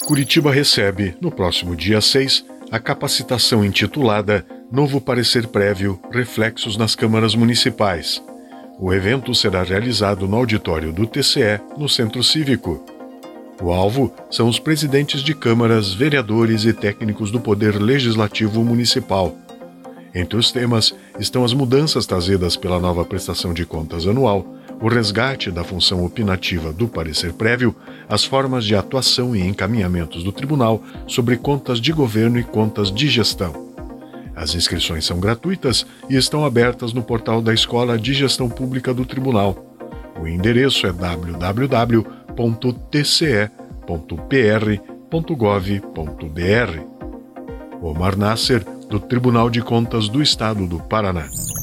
Curitiba recebe, no próximo dia 6, a capacitação intitulada Novo Parecer Prévio, Reflexos nas Câmaras Municipais. O evento será realizado no auditório do TCE, no Centro Cívico. O alvo são os presidentes de câmaras, vereadores e técnicos do Poder Legislativo Municipal. Entre os temas estão as mudanças trazidas pela nova prestação de contas anual, o resgate da função opinativa do parecer prévio, as formas de atuação e encaminhamentos do Tribunal sobre contas de governo e contas de gestão. As inscrições são gratuitas e estão abertas no portal da Escola de Gestão Pública do Tribunal. O endereço é www.tce.pr.gov.br. Omar Nasser, do Tribunal de Contas do Estado do Paraná.